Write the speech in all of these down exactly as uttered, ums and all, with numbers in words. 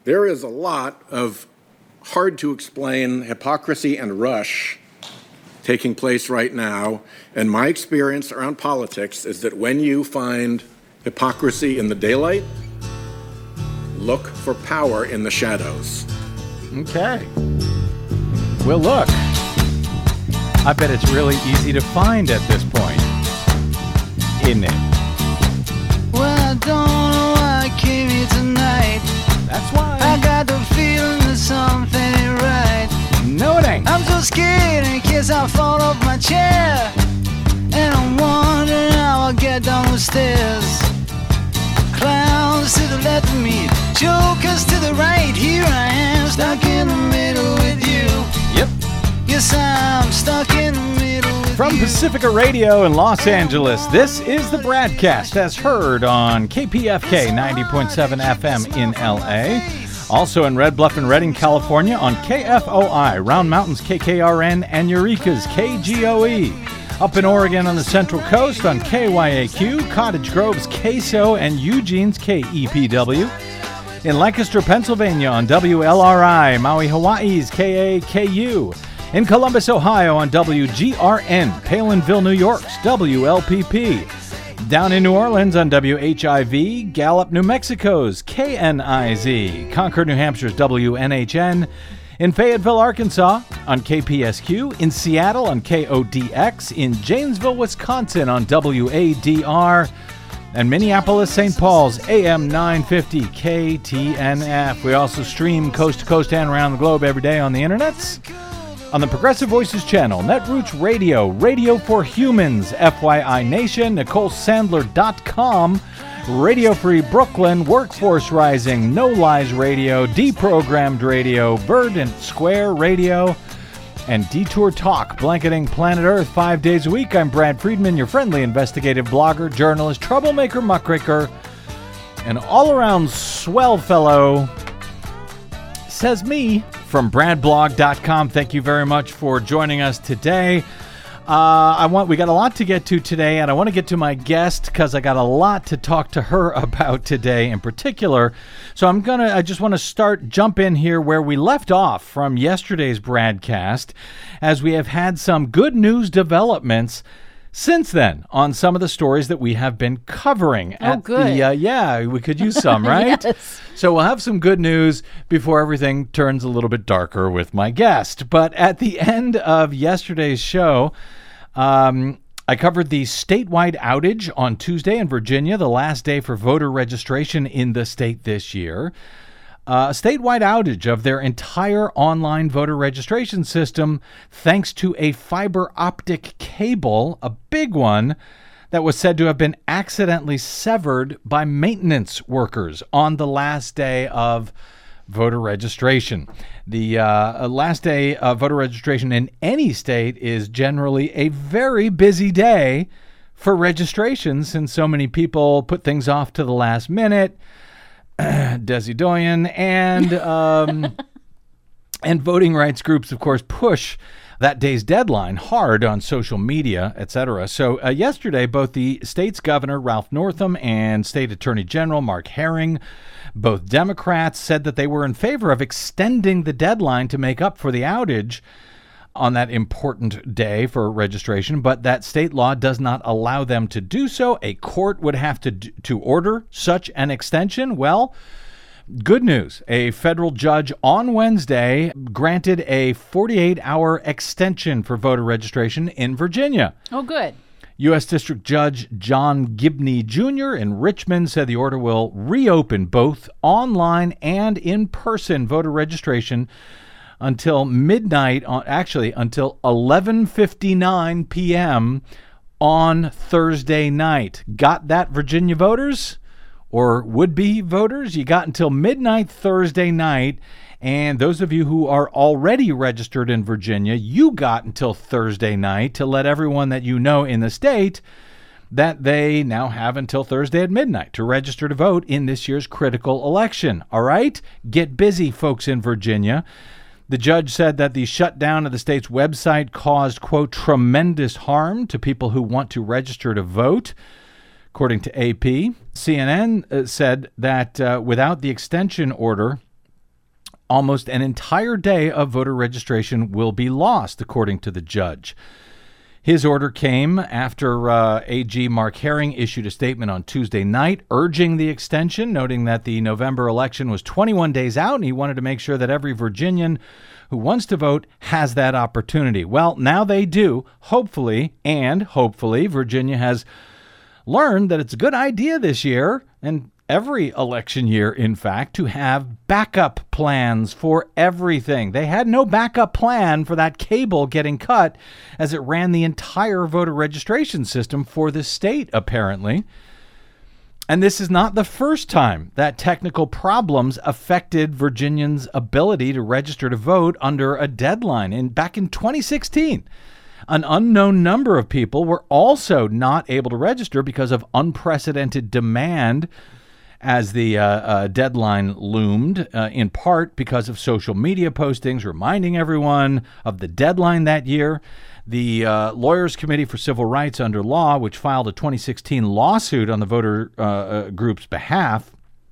There is a lot of hard-to-explain hypocrisy and rush taking place right now, and my experience around politics is that when you find hypocrisy in the daylight, look for power in the shadows. Okay. Well, look. I bet it's really easy to find at this point, isn't it? Well, I don't know why I came here tonight. That's why. I got the feeling that something ain't right. No, it ain't. I'm so scared in case I fall off my chair. And I'm wondering how I'll get down the stairs. Clowns to the left of me, jokers to the right. Here I am, stuck in the middle with you. Yep. Yes, I'm stuck in the middle with From you. Pacifica Radio in Los Angeles, this is the Bradcast as heard on K P F K ninety point seven F M in L A. Also in Red Bluff and Redding, California on K F O I, Round Mountain's K K R N, and Eureka's K G O E. Up in Oregon on the Central Coast on K Y A Q, Cottage Grove's K S O, and Eugene's K E P W. In Lancaster, Pennsylvania on W L R I, Maui, Hawaii's K A K U. In Columbus, Ohio on W G R N, Palinville, New York's W L P P. Down in New Orleans on W H I V, Gallup, New Mexico's K N I Z, Concord, New Hampshire's W N H N, in Fayetteville, Arkansas on K P S Q, in Seattle on K O D X, in Janesville, Wisconsin on W A D R, and Minneapolis, Saint Paul's A M nine fifty K T N F. We also stream coast to coast and around the globe every day on the internets. On the Progressive Voices channel, Netroots Radio, Radio for Humans, F Y I Nation, Nicole Sandler dot com, Radio Free Brooklyn, Workforce Rising, No Lies Radio, Deprogrammed Radio, Verdant Square Radio, and Detour Talk, blanketing planet Earth five days a week. I'm Brad Friedman, your friendly investigative blogger, journalist, troublemaker, muckraker, and all-around swell fellow, says me, from brad blog dot com. Thank you very much for joining us today. Uh, I want we got a lot to get to today, and I want to get to my guest because I got a lot to talk to her about today in particular. So I'm gonna I just want to start jump in here where we left off from yesterday's Bradcast, as we have had some good news developments since then on some of the stories that we have been covering. Oh, at good. The, uh, yeah, we could use some, right? Yes. So we'll have some good news before everything turns a little bit darker with my guest. But at the end of yesterday's show, um, I covered the statewide outage on Tuesday in Virginia, the last day for voter registration in the state this year. Uh, a statewide outage of their entire online voter registration system thanks to a fiber optic cable, a big one, that was said to have been accidentally severed by maintenance workers on the last day of voter registration. The uh, last day of voter registration in any state is generally a very busy day for registration, since so many people put things off to the last minute. Desi Doyen and um, and voting rights groups, of course, push that day's deadline hard on social media, et cetera. So uh, yesterday, both the state's governor, Ralph Northam, and state attorney general, Mark Herring, both Democrats, said that they were in favor of extending the deadline to make up for the outage on that important day for registration, but that state law does not allow them to do so. A court would have to to order such an extension. Well, good news. A federal judge on Wednesday granted a forty-eight hour extension for voter registration in Virginia. Oh, good. U S District Judge John Gibney Junior in Richmond said the order will reopen both online and in-person voter registration until midnight, on actually until eleven fifty-nine p.m. on Thursday night. Got that, Virginia voters or would-be voters? You got until midnight Thursday night. And those of you who are already registered in Virginia, you got until Thursday night to let everyone that you know in the state that they now have until Thursday at midnight to register to vote in this year's critical election. All right? Get busy, folks in Virginia. The judge said that the shutdown of the state's website caused, quote, tremendous harm to people who want to register to vote, according to A P. C N N uh, said that uh, without the extension order, almost an entire day of voter registration will be lost, according to the judge. His order came after uh, A G Mark Herring issued a statement on Tuesday night urging the extension, noting that the November election was twenty-one days out, and he wanted to make sure that every Virginian who wants to vote has that opportunity. Well, now they do, hopefully, and hopefully Virginia has learned that it's a good idea this year, and every election year, in fact, to have backup plans for everything. They had no backup plan for that cable getting cut as it ran the entire voter registration system for the state, apparently. And this is not the first time that technical problems affected Virginians' ability to register to vote under a deadline. And back in twenty sixteen, an unknown number of people were also not able to register because of unprecedented demand as the uh, uh, deadline loomed, uh, in part because of social media postings reminding everyone of the deadline that year. The uh, Lawyers Committee for Civil Rights Under Law, which filed a twenty sixteen lawsuit on the voter uh, uh, group's behalf,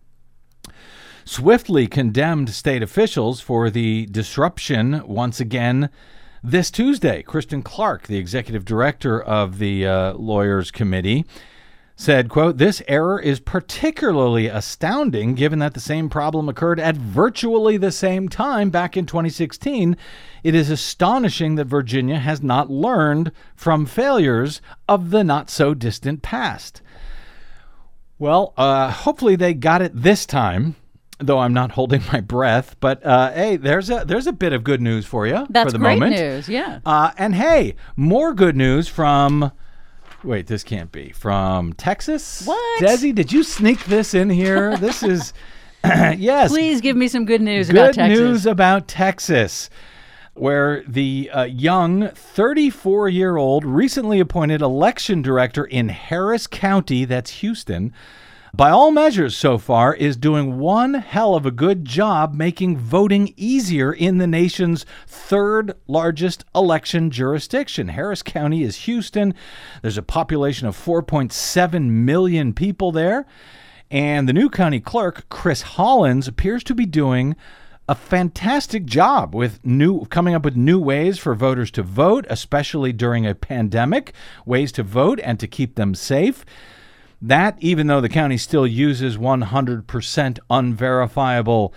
swiftly condemned state officials for the disruption once again this Tuesday. Kristen Clark, the executive director of the uh, Lawyers Committee, said, quote, "This error is particularly astounding given that the same problem occurred at virtually the same time back in twenty sixteen. It is astonishing that Virginia has not learned from failures of the not-so-distant past." Well, uh, hopefully they got it this time, though I'm not holding my breath. But, uh, hey, there's a there's a bit of good news for you That's for the great moment. news, yeah. Uh, and, hey, more good news from... Wait, this can't be. From Texas? What? Desi, did you sneak this in here? This is, yes. Please give me some good news good about Texas. Good news about Texas, where the uh, young thirty-four-year-old recently appointed election director in Harris County, that's Houston, by all measures so far, is doing one hell of a good job making voting easier in the nation's third largest election jurisdiction. Harris County is Houston. There's a population of four point seven million people there. And the new county clerk, Chris Hollins, appears to be doing a fantastic job with new coming up with new ways for voters to vote, especially during a pandemic, ways to vote and to keep them safe. That, even though the county still uses one hundred percent unverifiable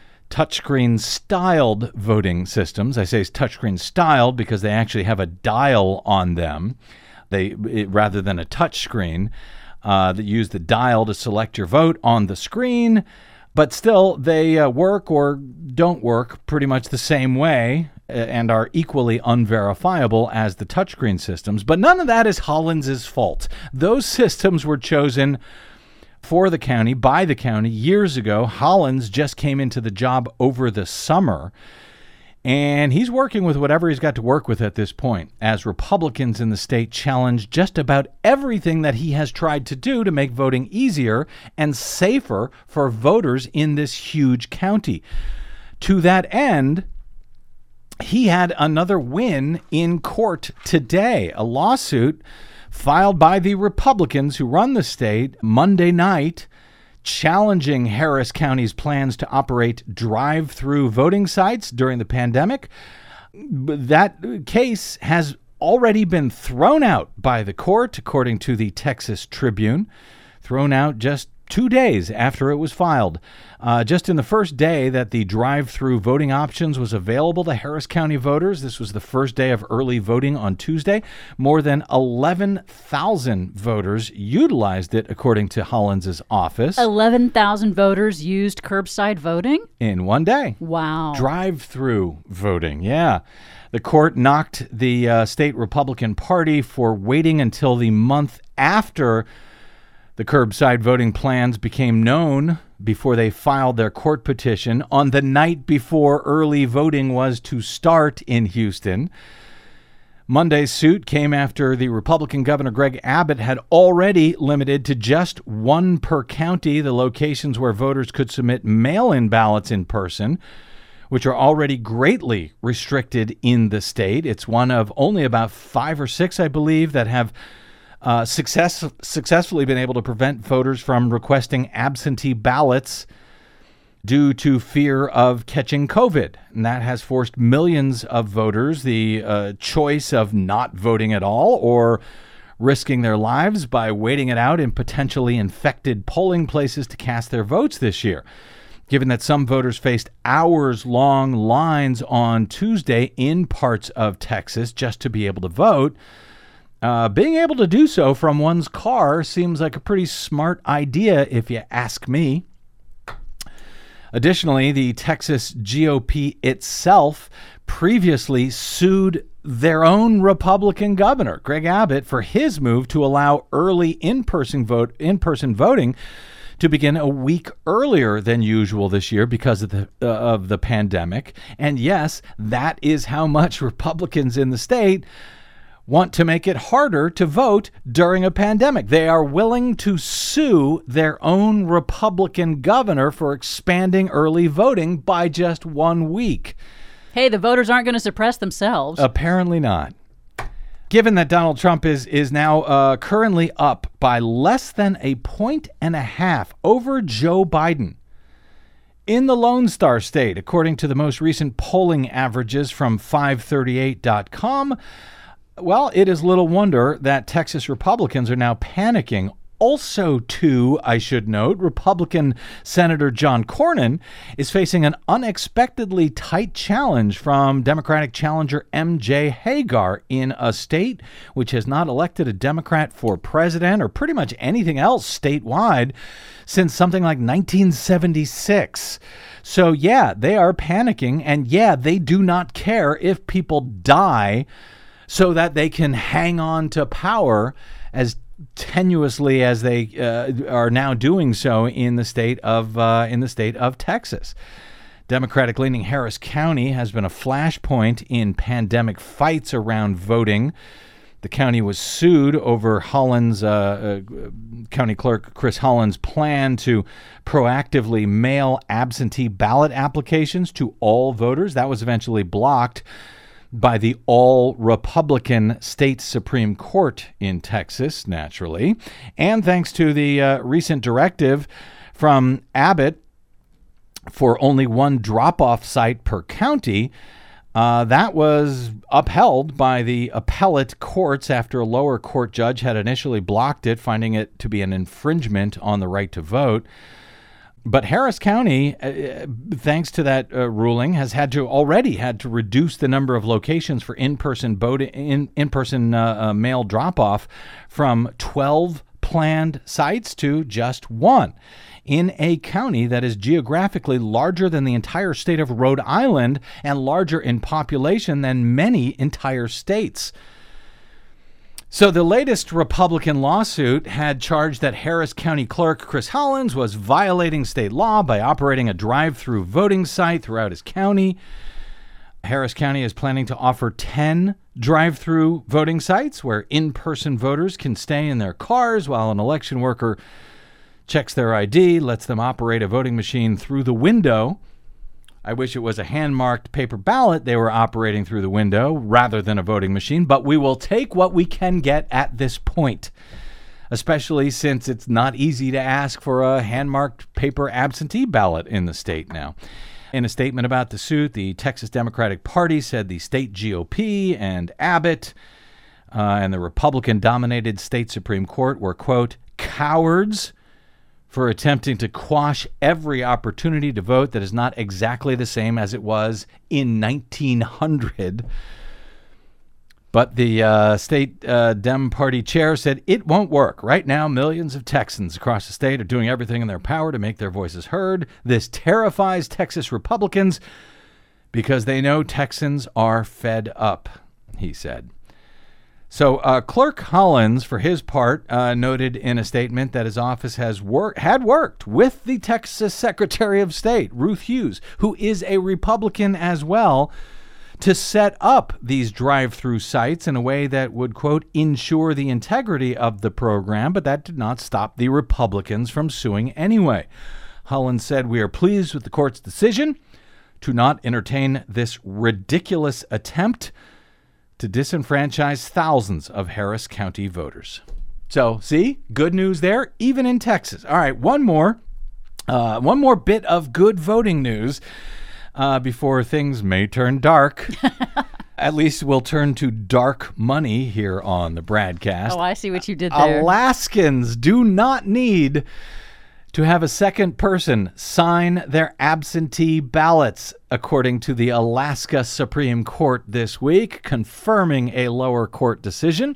touchscreen-styled voting systems. I say it's touchscreen-styled because they actually have a dial on them, they it, rather than a touchscreen uh, that use the dial to select your vote on the screen. But still, they uh, work or don't work pretty much the same way and are equally unverifiable as the touchscreen systems. But none of that is Hollins' fault. Those systems were chosen for the county, by the county, years ago. Hollins just came into the job over the summer, and he's working with whatever he's got to work with at this point, as Republicans in the state challenge just about everything that he has tried to do to make voting easier and safer for voters in this huge county. To that end, he had another win in court today, a lawsuit filed by the Republicans who run the state Monday night, challenging Harris County's plans to operate drive-through voting sites during the pandemic. That case has already been thrown out by the court, according to the Texas Tribune, thrown out just two days after it was filed. Uh, just in the first day that the drive-through voting options was available to Harris County voters, this was the first day of early voting on Tuesday, more than eleven thousand voters utilized it, according to Hollins' office. eleven thousand voters used curbside voting? In one day. Wow. Drive-through voting, yeah. The court knocked the uh, state Republican Party for waiting until the month after the curbside voting plans became known before they filed their court petition on the night before early voting was to start in Houston. Monday's suit came after the Republican Governor Greg Abbott had already limited to just one per county the locations where voters could submit mail-in ballots in person, which are already greatly restricted in the state. It's one of only about five or six, I believe, that have Uh, success, successfully been able to prevent voters from requesting absentee ballots due to fear of catching COVID. And that has forced millions of voters the uh, choice of not voting at all or risking their lives by waiting it out in potentially infected polling places to cast their votes this year. Given that some voters faced hours-long lines on Tuesday in parts of Texas just to be able to vote, uh, being able to do so from one's car seems like a pretty smart idea if you ask me. Additionally, the Texas G O P itself previously sued their own Republican governor, Greg Abbott, for his move to allow early in-person vote, in-person voting to begin a week earlier than usual this year because of the uh, of the pandemic. And yes, that is how much Republicans in the state want to make it harder to vote during a pandemic. They are willing to sue their own Republican governor for expanding early voting by just one week. Hey, the voters aren't going to suppress themselves. Apparently not. Given that Donald Trump is is now uh, currently up by less than a point and a half over Joe Biden in the Lone Star State, according to the most recent polling averages from five thirty-eight dot com, well, it is little wonder that Texas Republicans are now panicking. Also, too, I should note, Republican Senator John Cornyn is facing an unexpectedly tight challenge from Democratic challenger M J Hagar in a state which has not elected a Democrat for president or pretty much anything else statewide since something like nineteen seventy-six. So, yeah, they are panicking, and yeah, they do not care if people die so that they can hang on to power as tenuously as they uh, are now doing so in the state of uh, in the state of Texas. Democratic-leaning Harris County has been a flashpoint in pandemic fights around voting. The county was sued over Holland's uh, uh, County Clerk Chris Holland's plan to proactively mail absentee ballot applications to all voters. That was eventually blocked by the all-Republican state Supreme Court in Texas, naturally. And thanks to the uh, recent directive from Abbott for only one drop-off site per county, uh, that was upheld by the appellate courts after a lower court judge had initially blocked it, finding it to be an infringement on the right to vote. But Harris County, uh, thanks to that uh, ruling, has had to already had to reduce the number of locations for in-person voting, in in-person uh, uh, mail drop-off from twelve planned sites to just one, in a county that is geographically larger than the entire state of Rhode Island and larger in population than many entire states. So the latest Republican lawsuit had charged that Harris County Clerk Chris Holland was violating state law by operating a drive-through voting site throughout his county. Harris County is planning to offer ten drive-through voting sites where in-person voters can stay in their cars while an election worker checks their I D, lets them operate a voting machine through the window. I wish it was a hand-marked paper ballot they were operating through the window rather than a voting machine, but we will take what we can get at this point, especially since it's not easy to ask for a hand-marked paper absentee ballot in the state now. In a statement about the suit, the Texas Democratic Party said the state G O P and Abbott uh, and the Republican-dominated state Supreme Court were, quote, cowards for attempting to quash every opportunity to vote that is not exactly the same as it was in nineteen hundred. But the uh, state uh, Dem Party chair said it won't work. Right now, millions of Texans across the state are doing everything in their power to make their voices heard. This terrifies Texas Republicans because they know Texans are fed up, he said. So uh, Clerk Holland, for his part, uh, noted in a statement that his office has wor- had worked with the Texas Secretary of State, Ruth Hughes, who is a Republican as well, to set up these drive-through sites in a way that would, quote, ensure the integrity of the program, but that did not stop the Republicans from suing anyway. Holland said, "We are pleased with the court's decision to not entertain this ridiculous attempt to disenfranchise thousands of Harris County voters." So, see, good news there, even in Texas. All right, one more. Uh, one more bit of good voting news uh, before things may turn dark. At least we'll turn to dark money here on the Bradcast. Oh, I see what you did there. Alaskans do not need to have a second person sign their absentee ballots, according to the Alaska Supreme Court this week, confirming a lower court decision.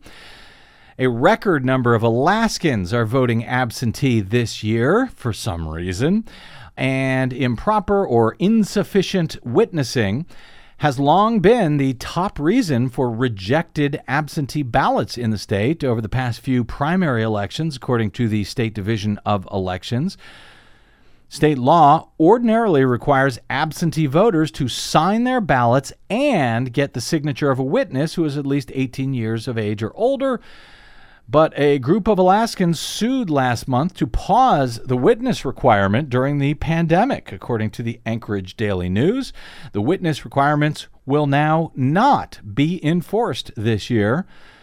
A record number of Alaskans are voting absentee this year for some reason, and improper or insufficient witnessing has long been the top reason for rejected absentee ballots in the state over the past few primary elections, according to the State Division of Elections. State law ordinarily requires absentee voters to sign their ballots and get the signature of a witness who is at least eighteen years of age or older. But a group of Alaskans sued last month to pause the witness requirement during the pandemic, according to the Anchorage Daily News. The witness requirements will now not be enforced this year,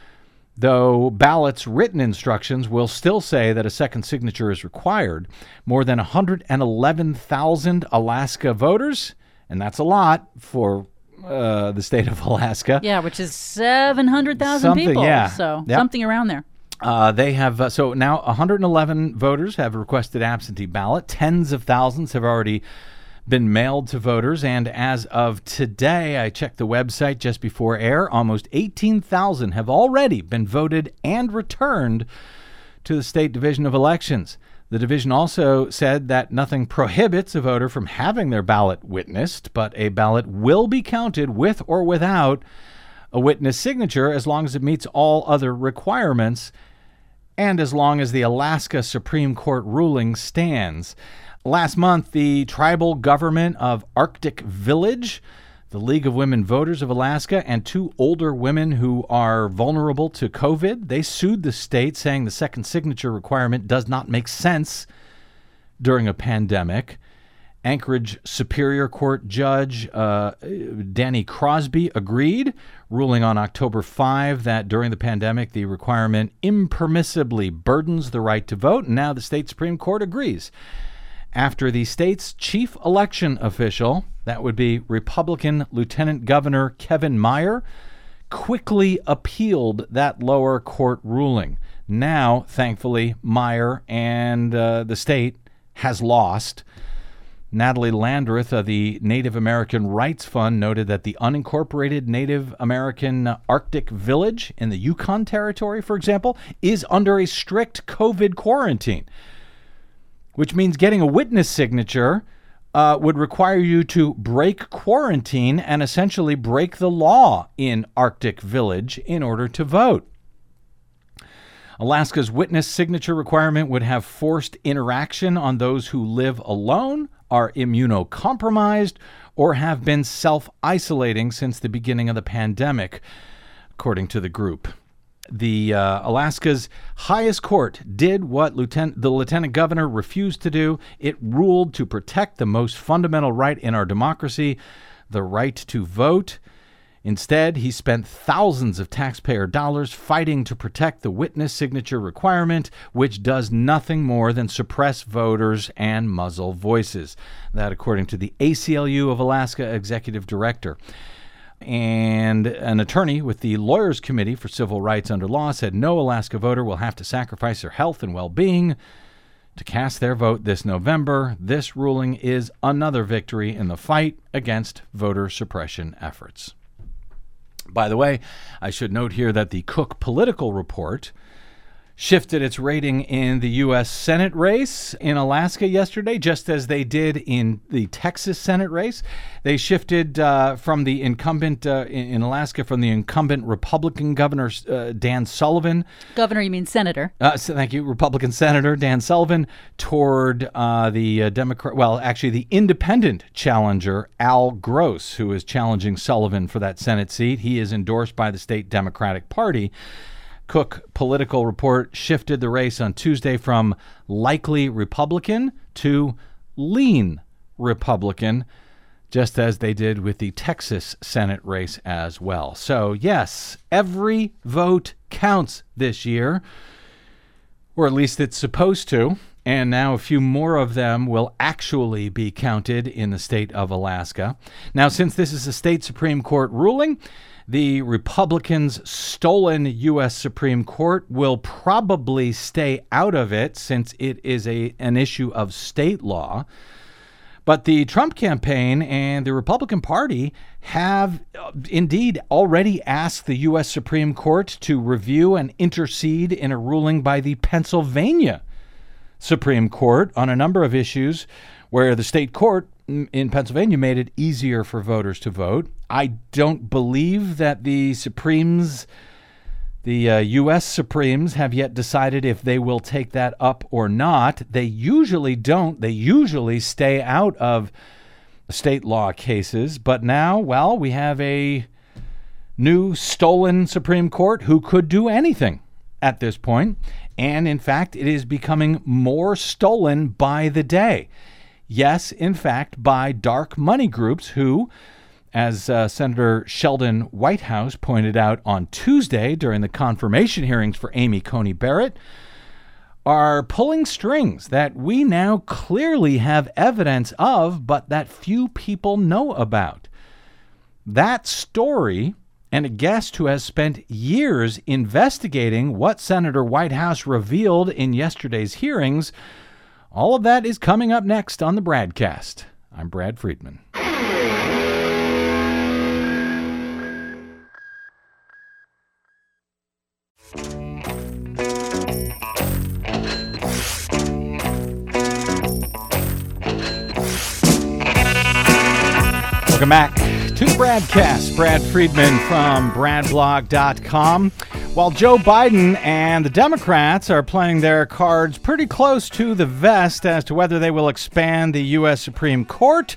though ballots' written instructions will still say that a second signature is required. More than one hundred eleven thousand Alaska voters, and that's a lot for uh, the state of Alaska. Yeah, which is seven hundred thousand Something, people. yeah. So Yep. something around there. Uh, they have, uh, so now one hundred eleven voters have requested absentee ballot. Tens of thousands have already been mailed to voters. And as of today, I checked the website just before air, almost eighteen thousand have already been voted and returned to the State Division of Elections. The division also said that nothing prohibits a voter from having their ballot witnessed, but a ballot will be counted with or without a witness signature as long as it meets all other requirements and as long as the Alaska Supreme Court ruling stands. Last month, the tribal government of Arctic Village, the League of Women Voters of Alaska, and two older women who are vulnerable to COVID, they sued the state, saying the second signature requirement does not make sense during a pandemic. Anchorage Superior Court Judge uh, Danny Crosby agreed, ruling on October fifth that during the pandemic, the requirement impermissibly burdens the right to vote, and now the state Supreme Court agrees. After the state's chief election official, that would be Republican Lieutenant Governor Kevin Meyer, quickly appealed that lower court ruling. Now, thankfully, Meyer and uh, the state has lost. Natalie Landreth of the Native American Rights Fund noted that the unincorporated Native American Arctic Village in the Yukon Territory, for example, is under a strict COVID quarantine, which means getting a witness signature uh, would require you to break quarantine and essentially break the law in Arctic Village in order to vote. Alaska's witness signature requirement would have forced interaction on those who live alone, are immunocompromised, or have been self-isolating since the beginning of the pandemic, according to the group. The uh, Alaska's highest court did what lieutenant, the lieutenant governor refused to do. It ruled to protect the most fundamental right in our democracy, the right to vote. Instead, he spent thousands of taxpayer dollars fighting to protect the witness signature requirement, which does nothing more than suppress voters and muzzle voices. That, according to the A C L U of Alaska executive director. And an attorney with the Lawyers Committee for Civil Rights Under Law said no Alaska voter will have to sacrifice their health and well-being to cast their vote this November. This ruling is another victory in the fight against voter suppression efforts. By the way, I should note here that the Cook Political Report shifted its rating in the U S Senate race in Alaska yesterday, just as they did in the Texas Senate race. They shifted uh, from the incumbent uh, in, in Alaska, from the incumbent Republican Governor uh, Dan Sullivan. Governor, you mean Senator? Uh, so thank you, Republican Senator Dan Sullivan, toward uh, the uh, Democrat, well, actually the independent challenger Al Gross, who is challenging Sullivan for that Senate seat. He is endorsed by the state Democratic Party. Cook Political Report shifted the race on Tuesday from likely Republican to lean Republican, just as they did with the Texas Senate race as well. So, yes, every vote counts this year, or at least it's supposed to. and now a few more of them will actually be counted in the state of Alaska. Now, since this is a state Supreme Court ruling, the Republicans' stolen U S Supreme Court will probably stay out of it since it is a an issue of state law. But the Trump campaign and the Republican Party have uh, indeed already asked the U S Supreme Court to review and intercede in a ruling by the Pennsylvania Supreme Court on a number of issues where the state court in Pennsylvania made it easier for voters to vote. I don't believe that the Supremes, the uh, U S Supremes, have yet decided if they will take that up or not. They usually don't. They usually stay out of state law cases. But now, well, we have a new stolen Supreme Court who could do anything at this point. And in fact, it is becoming more stolen by the day. Yes, in fact, by dark money groups who, as uh, Senator Sheldon Whitehouse pointed out on Tuesday during the confirmation hearings for Amy Coney Barrett, are pulling strings that we now clearly have evidence of, but that few people know about. That story, and a guest who has spent years investigating what Senator Whitehouse revealed in yesterday's hearings, all of that is coming up next on the Bradcast. I'm Brad Friedman. Welcome back to the Bradcast. Brad Friedman from brad blog dot com. While Joe Biden and the Democrats are playing their cards pretty close to the vest as to whether they will expand the U S Supreme Court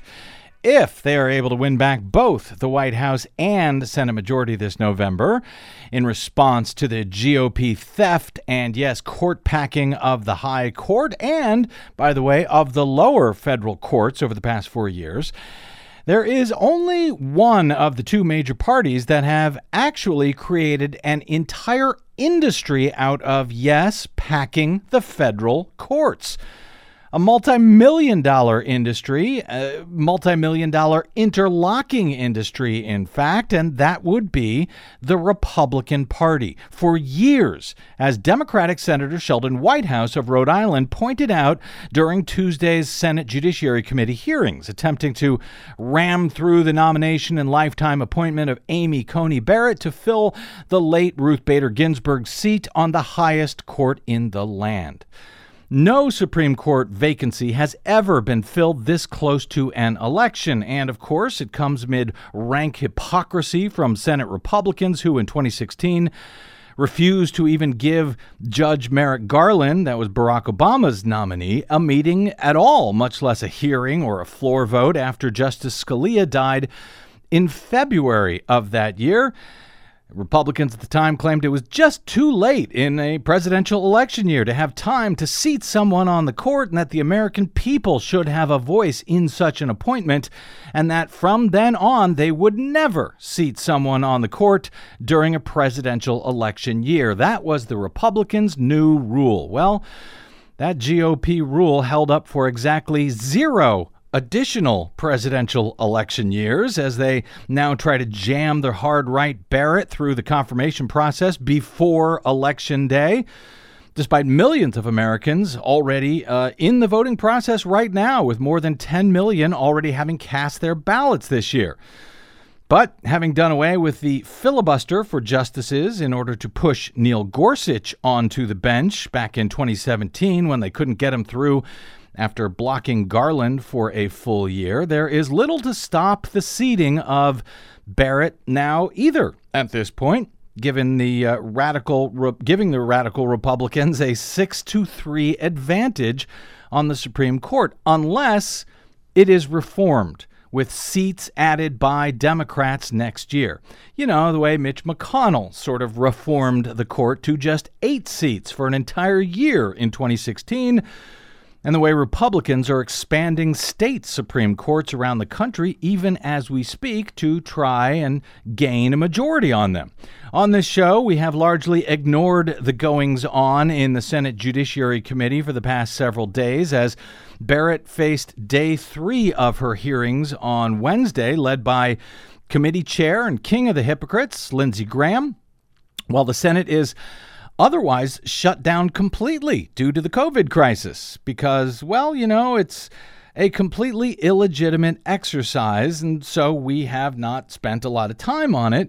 if they are able to win back both the White House and Senate majority this November in response to the G O P theft and, yes, court packing of the high court and, by the way, of the lower federal courts over the past four years. There is only one of the two major parties that have actually created an entire industry out of, yes, packing the federal courts. A multi-million dollar industry, a multi-million dollar interlocking industry, in fact, and that would be the Republican Party. For years, as Democratic Senator Sheldon Whitehouse of Rhode Island pointed out during Tuesday's Senate Judiciary Committee hearings, attempting to ram through the nomination and lifetime appointment of Amy Coney Barrett to fill the late Ruth Bader Ginsburg seat on the highest court in the land. No Supreme Court vacancy has ever been filled this close to an election. And of course, it comes amid rank hypocrisy from Senate Republicans who in twenty sixteen refused to even give Judge Merrick Garland, that was Barack Obama's nominee, a meeting at all, much less a hearing or a floor vote after Justice Scalia died in February of that year. Republicans at the time claimed it was just too late in a presidential election year to have time to seat someone on the court and that the American people should have a voice in such an appointment, and that from then on they would never seat someone on the court during a presidential election year. That was the Republicans' new rule. Well, that G O P rule held up for exactly zero additional presidential election years as they now try to jam their hard right Barrett through the confirmation process before Election Day, despite millions of Americans already uh, in the voting process right now, with more than ten million already having cast their ballots this year. But having done away with the filibuster for justices in order to push Neil Gorsuch onto the bench back in twenty seventeen when they couldn't get him through after blocking Garland for a full year, there is little to stop the seating of Barrett now either at this point, given the uh, radical re- giving the radical Republicans a six to three advantage on the Supreme Court, unless it is reformed with seats added by Democrats next year. You know, the way Mitch McConnell sort of reformed the court to just eight seats for an entire year in twenty sixteen. and the way Republicans are expanding state Supreme Courts around the country, even as we speak, to try and gain a majority on them. On this show, we have largely ignored the goings-on in the Senate Judiciary Committee for the past several days as Barrett faced day three of her hearings on Wednesday, led by committee chair and king of the hypocrites, Lindsey Graham, while the Senate is otherwise shut down completely due to the COVID crisis because, well, you know, it's a completely illegitimate exercise, and so we have not spent a lot of time on it.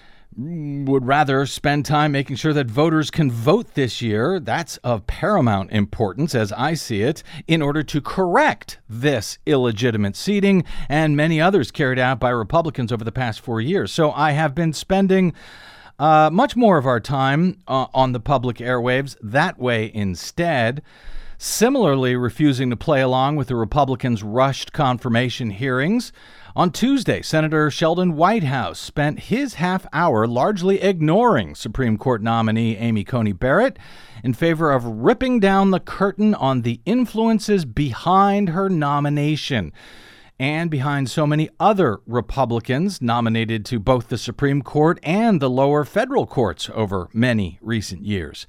Would rather spend time making sure that voters can vote this year. That's of paramount importance, as I see it, in order to correct this illegitimate seating and many others carried out by Republicans over the past four years. So I have been spending Uh, much more of our time uh, on the public airwaves that way instead, similarly refusing to play along with the Republicans' rushed confirmation hearings. On Tuesday, Senator Sheldon Whitehouse spent his half hour largely ignoring Supreme Court nominee Amy Coney Barrett in favor of ripping down the curtain on the influences behind her nomination and behind so many other Republicans nominated to both the Supreme Court and the lower federal courts over many recent years.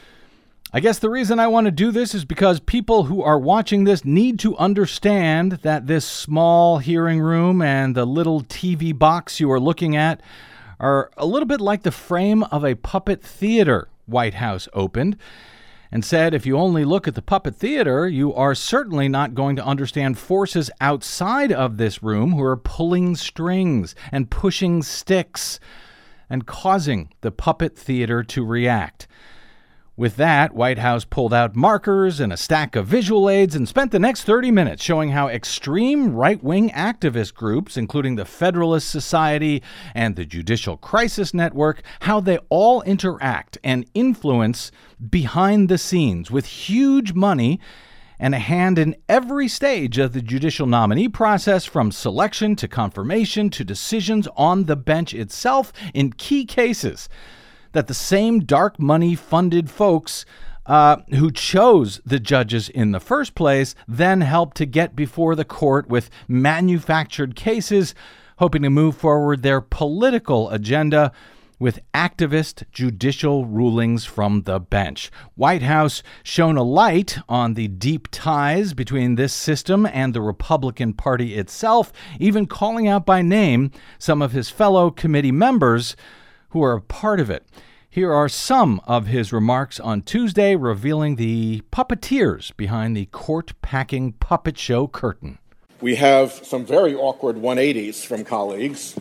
I guess the reason I want to do this is because people who are watching this need to understand that this small hearing room and the little T V box you are looking at are a little bit like the frame of a puppet theater Whitehouse opened and said if you only look at the puppet theater, you are certainly not going to understand forces outside of this room who are pulling strings and pushing sticks and causing the puppet theater to react. With that, Whitehouse pulled out markers and a stack of visual aids and spent the next thirty minutes showing how extreme right-wing activist groups, including the Federalist Society and the Judicial Crisis Network, how they all interact and influence behind the scenes with huge money and a hand in every stage of the judicial nominee process, from selection to confirmation to decisions on the bench itself in key cases that the same dark money funded folks uh, who chose the judges in the first place then helped to get before the court with manufactured cases, hoping to move forward their political agenda with activist judicial rulings from the bench. Whitehouse shone a light on the deep ties between this system and the Republican Party itself, even calling out by name some of his fellow committee members who are a part of it. Here are some of his remarks on Tuesday, revealing the puppeteers behind the court-packing puppet show curtain. We have some very awkward one eighties from colleagues.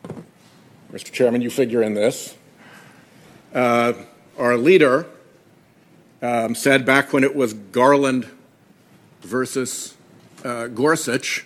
Mister Chairman, you figure in this. Uh, our leader um, said back when it was Garland versus uh, Gorsuch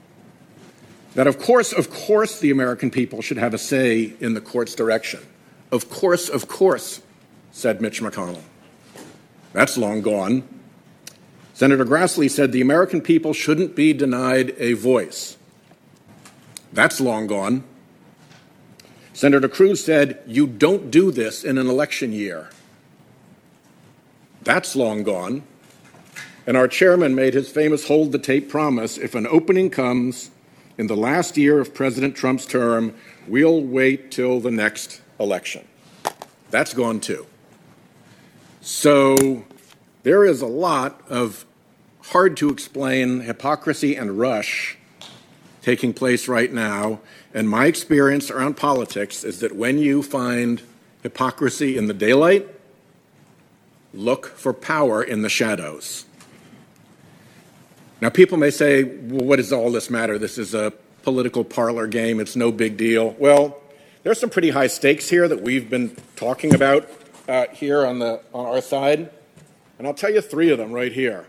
that of course, of course, the American people should have a say in the court's direction. Of course, of course, said Mitch McConnell. That's long gone. Senator Grassley said the American people shouldn't be denied a voice. That's long gone. Senator Cruz said, you don't do this in an election year. That's long gone. And our chairman made his famous hold the tape promise: if an opening comes in the last year of President Trump's term, we'll wait till the next election. That's gone too. So there is a lot of hard to explain hypocrisy and rush taking place right now. And my experience around politics is that when you find hypocrisy in the daylight, look for power in the shadows. Now, people may say, well, what does all this matter? This is a political parlor game. It's no big deal. Well, there's some pretty high stakes here that we've been talking about uh, here on the on our side. And I'll tell you three of them right here.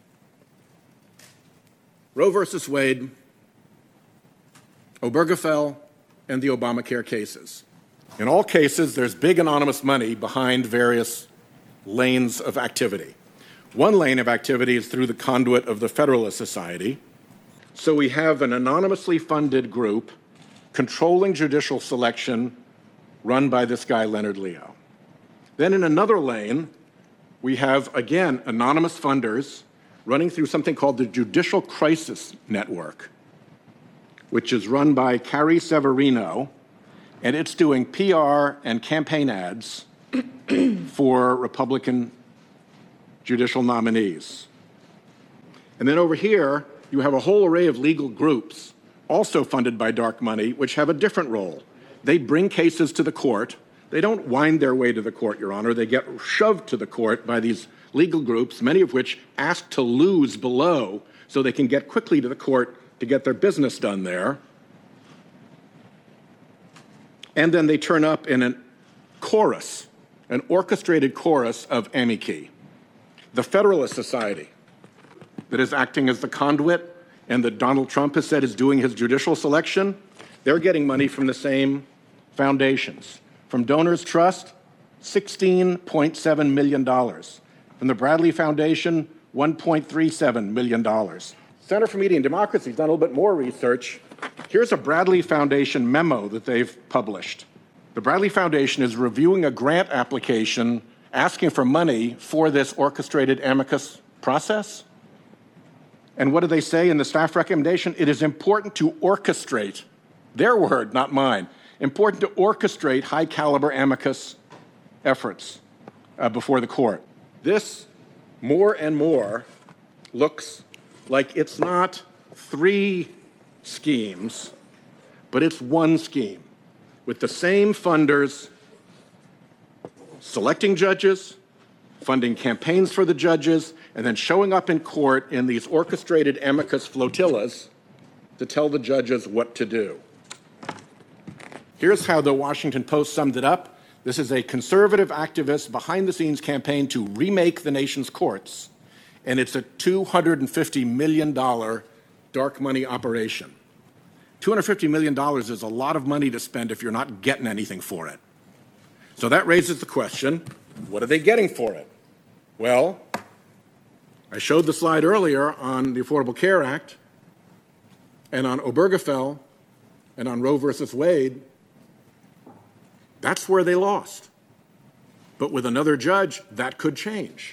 Roe versus Wade, Obergefell, and the Obamacare cases. In all cases, there's big anonymous money behind various lanes of activity. One lane of activity is through the conduit of the Federalist Society. So we have an anonymously funded group controlling judicial selection run by this guy, Leonard Leo. Then in another lane, we have, again, anonymous funders running through something called the Judicial Crisis Network, which is run by Carrie Severino, and it's doing P R and campaign ads for Republican judicial nominees. And then over here, you have a whole array of legal groups, also funded by dark money, which have a different role. They bring cases to the court. They don't wind their way to the court, Your Honor. They get shoved to the court by these legal groups, many of which ask to lose below so they can get quickly to the court to get their business done there. And then they turn up in a chorus, an orchestrated chorus of amici. The Federalist Society, that is acting as the conduit and that Donald Trump has said is doing his judicial selection, they're getting money from the same foundations. From Donors Trust, sixteen point seven million dollars. From the Bradley Foundation, one point three seven million dollars. Center for Media and Democracy has done a little bit more research. Here's a Bradley Foundation memo that they've published. The Bradley Foundation is reviewing a grant application asking for money for this orchestrated amicus process. And what do they say in the staff recommendation? It is important to orchestrate, their word, not mine, important to orchestrate high-caliber amicus efforts uh, before the court. This, more and more, looks like it's not three schemes, but it's one scheme, with the same funders selecting judges, funding campaigns for the judges, and then showing up in court in these orchestrated amicus flotillas to tell the judges what to do. Here's how the Washington Post summed it up. This is a conservative activist behind-the-scenes campaign to remake the nation's courts, and it's a two hundred fifty million dollars dark money operation. two hundred fifty million dollars is a lot of money to spend if you're not getting anything for it. So that raises the question, what are they getting for it? Well, I showed the slide earlier on the Affordable Care Act and on Obergefell and on Roe versus Wade. That's where they lost. But with another judge, that could change.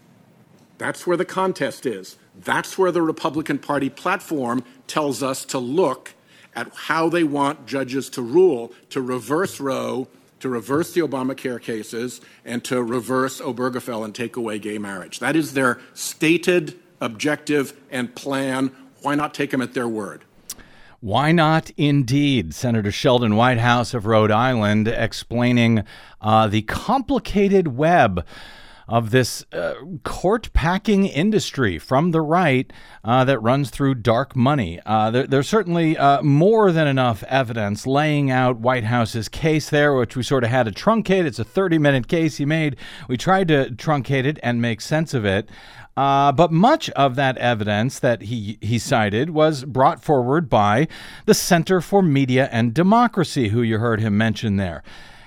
That's where the contest is. That's where the Republican Party platform tells us to look at how they want judges to rule, to reverse Roe, to reverse the Obamacare cases, and to reverse Obergefell and take away gay marriage. That is their stated objective and plan. Why not take them at their word? Why not, indeed? Senator Sheldon Whitehouse of Rhode Island explaining uh, the complicated web of this uh, court-packing industry from the right uh, that runs through dark money. Uh, there, there's certainly uh, more than enough evidence laying out Whitehouse's case there, which we sort of had to truncate. It's a thirty-minute case he made. We tried to truncate it and make sense of it. Uh, but much of that evidence that he, he cited was brought forward by the Center for Media and Democracy, who you heard him mention there.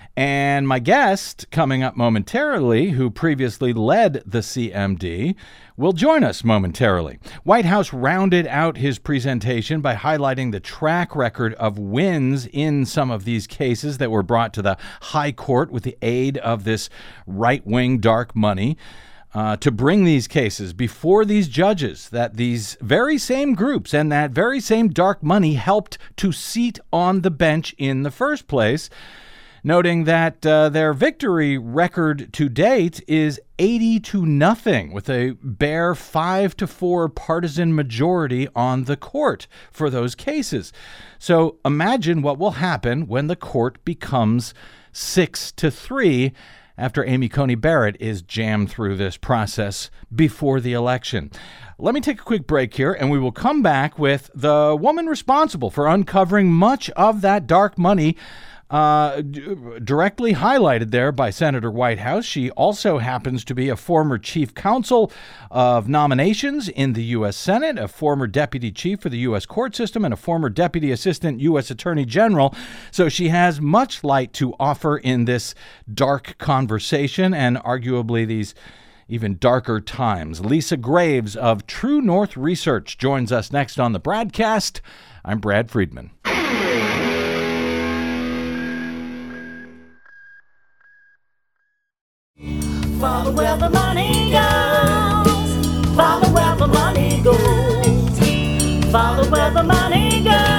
And my guest, coming up momentarily, who previously led the C M D, will join us momentarily. Whitehouse rounded out his presentation by highlighting the track record of wins in some of these cases that were brought to the high court with the aid of this right-wing dark money. Uh, to bring these cases before these judges that these very same groups and that very same dark money helped to seat on the bench in the first place, noting that uh, their victory record to date is eighty to nothing, with a bare five to four partisan majority on the court for those cases. So imagine what will happen when the court becomes six to three after Amy Coney Barrett is jammed through this process before the election. Let me take a quick break here, and we will come back with the woman responsible for uncovering much of that dark money uh, d- directly highlighted there by Senator Whitehouse. She also happens to be a former chief counsel of nominations in the U S Senate, a former deputy chief for the U S court system, and a former deputy assistant U S attorney general. So she has much light to offer in this dark conversation and arguably these even darker times. Lisa Graves of True North Research joins us next on the Bradcast. I'm Brad Friedman. Follow where the money goes. Follow where the money Follow where the money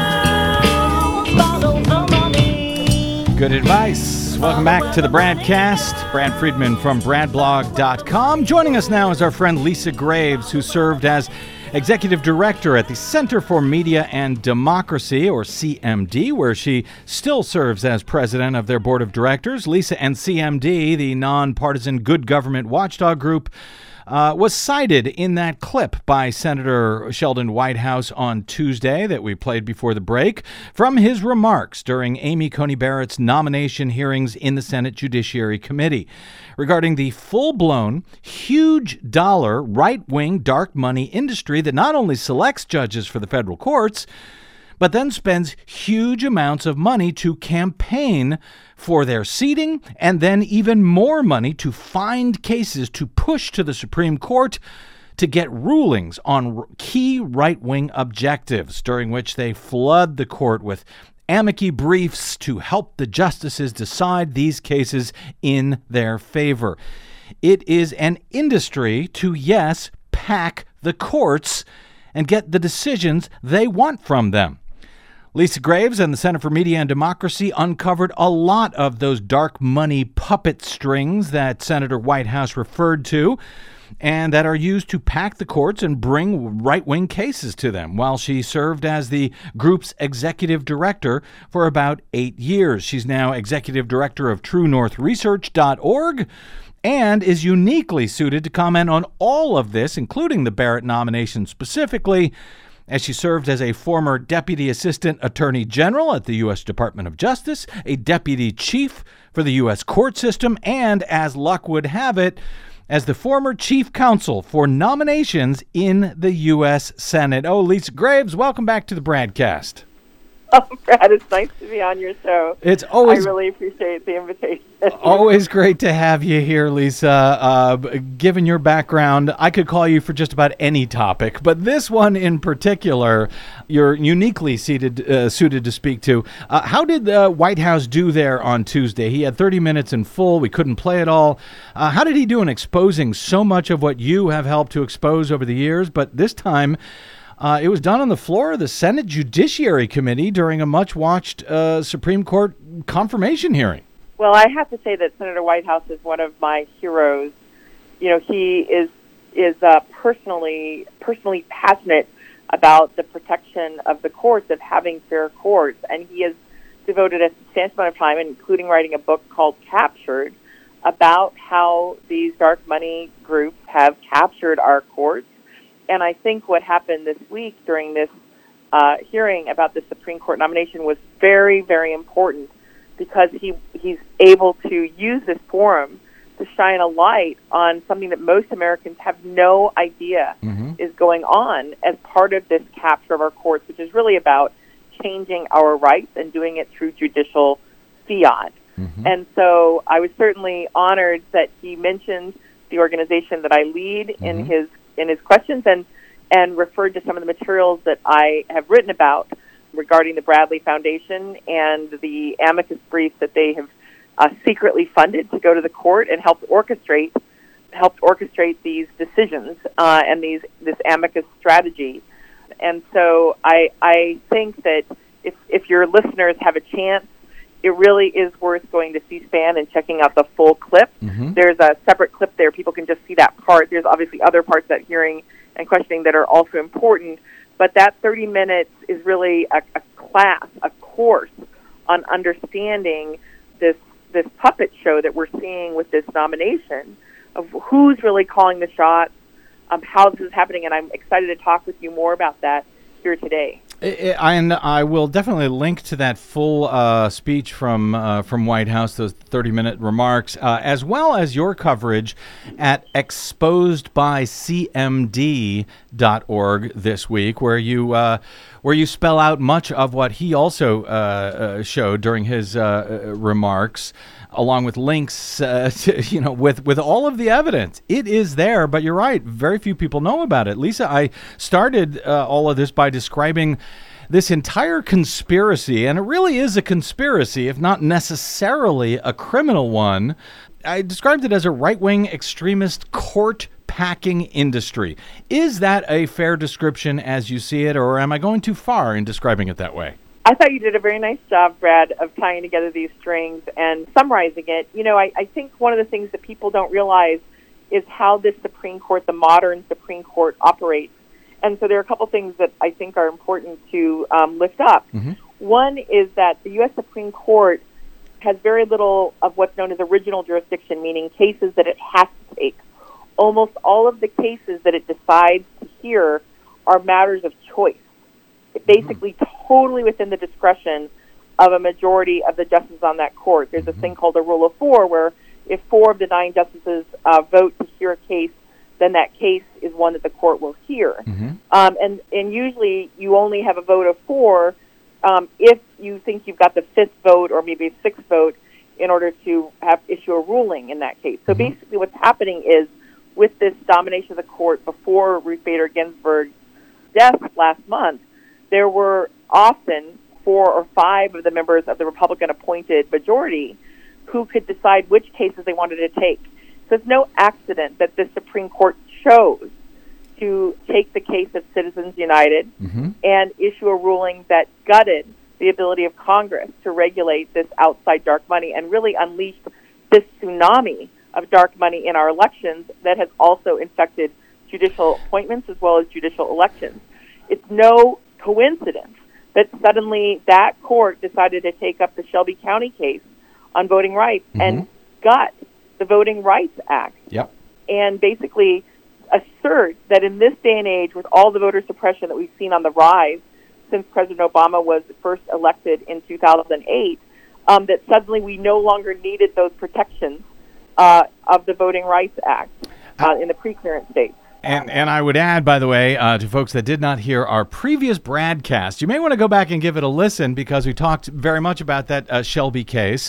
goes. Follow the money. Good advice. Welcome back to the Bradcast. Brad Friedman from brad blog dot com. Joining us now is our friend Lisa Graves, who served as Executive Director at the Center for Media and Democracy, or C M D, where she still serves as President of their Board of Directors. Lisa and C M D, the nonpartisan good government watchdog group, Uh, was cited in that clip by Senator Sheldon Whitehouse on Tuesday that we played before the break from his remarks during Amy Coney Barrett's nomination hearings in the Senate Judiciary Committee regarding the full-blown, huge dollar, right-wing dark money industry that not only selects judges for the federal courts, but then spends huge amounts of money to campaign for their seating, and then even more money to find cases to push to the Supreme Court to get rulings on key right-wing objectives, during which they flood the court with amici briefs to help the justices decide these cases in their favor. It is an industry to, yes, pack the courts and get the decisions they want from them. Lisa Graves and the Center for Media and Democracy uncovered a lot of those dark money puppet strings that Senator Whitehouse referred to and that are used to pack the courts and bring right-wing cases to them, while she served as the group's executive director for about eight years. She's now executive director of true north research dot org and is uniquely suited to comment on all of this, including the Barrett nomination specifically, as she served as a former Deputy Assistant Attorney General at the U S Department of Justice, a Deputy Chief for the U S court system, and, as luck would have it, as the former Chief Counsel for nominations in the U S Senate. Oh, Lisa Graves, welcome back to the Bradcast. Oh, Brad, it's nice to be on your show. It's always I really appreciate the invitation. Always great to have you here, Lisa. Uh, given your background, I could call you for just about any topic, but this one in particular, you're uniquely seated, uh, suited to speak to. Uh, how did the White House do there on Tuesday? He had thirty minutes in full. We couldn't play it all. Uh, how did he do in exposing so much of what you have helped to expose over the years? But this time, Uh, it was done on the floor of the Senate Judiciary Committee during a much-watched uh, Supreme Court confirmation hearing. Well, I have to say that Senator Whitehouse is one of my heroes. You know, he is is uh, personally personally passionate about the protection of the courts, of having fair courts, and he has devoted a substantial amount of time, including writing a book called Captured, about how these dark money groups have captured our courts. And I think what happened this week during this uh, hearing about the Supreme Court nomination was very, very important, because he he's able to use this forum to shine a light on something that most Americans have no idea mm-hmm. is going on as part of this capture of our courts, which is really about changing our rights and doing it through judicial fiat. Mm-hmm. And so I was certainly honored that he mentioned the organization that I lead mm-hmm. in his in his questions, and, and referred to some of the materials that I have written about regarding the Bradley Foundation and the amicus briefs that they have uh, secretly funded to go to the court and helped orchestrate helped orchestrate these decisions uh, and these this amicus strategy. And so I I think that if if your listeners have a chance, it really is worth going to C-SPAN and checking out the full clip. Mm-hmm. There's a separate clip there. People can just see that part. There's obviously other parts of that hearing and questioning that are also important. But that thirty minutes is really a, a class, a course on understanding this this puppet show that we're seeing with this nomination, of who's really calling the shots, um, how this is happening. And I'm excited to talk with you more about that here today. And I will definitely link to that full uh, speech from uh, from White House, those thirty-minute remarks, uh, as well as your coverage at exposed by C M D dot org this week, where you uh, where you spell out much of what he also uh, uh, showed during his uh, remarks, along with links, uh, to, you know, with, with all of the evidence. It is there, but you're right, very few people know about it. Lisa, I started uh, all of this by describing this entire conspiracy, and it really is a conspiracy, if not necessarily a criminal one. I described it as a right-wing extremist court packing industry. Is that a fair description as you see it, or am I going too far in describing it that way? I thought you did a very nice job, Brad, of tying together these strings and summarizing it. You know, I, I think one of the things that people don't realize is how this Supreme Court, the modern Supreme Court, operates. And so there are a couple things that I think are important to um, lift up. Mm-hmm. One is that the U S Supreme Court has very little of what's known as original jurisdiction, meaning cases that it has to take. Almost all of the cases that it decides to hear are matters of choice. It's basically mm-hmm. totally within the discretion of a majority of the justices on that court. There's mm-hmm. a thing called a rule of four, where if four of the nine justices uh, vote to hear a case, then that case is one that the court will hear. Mm-hmm. Um, and, and usually you only have a vote of four um, if you think you've got the fifth vote or maybe a sixth vote in order to have issue a ruling in that case. So Mm-hmm. basically what's happening is, with this domination of the court before Ruth Bader Ginsburg's death last month, there were often four or five of the members of the Republican-appointed majority who could decide which cases they wanted to take. So it's no accident that the Supreme Court chose to take the case of Citizens United Mm-hmm. and issue a ruling that gutted the ability of Congress to regulate this outside dark money and really unleashed this tsunami of dark money in our elections that has also infected judicial appointments as well as judicial elections. It's no coincidence that suddenly that court decided to take up the Shelby County case on voting rights Mm-hmm. and gut the Voting Rights Act Yep. and basically assert that in this day and age, with all the voter suppression that we've seen on the rise since President Obama was first elected in two thousand eight, um, that suddenly we no longer needed those protections uh, of the Voting Rights Act uh, in the pre-clearance states. And, and I would add, by the way, uh, to folks that did not hear our previous broadcast, you may want to go back and give it a listen, because we talked very much about that uh, Shelby case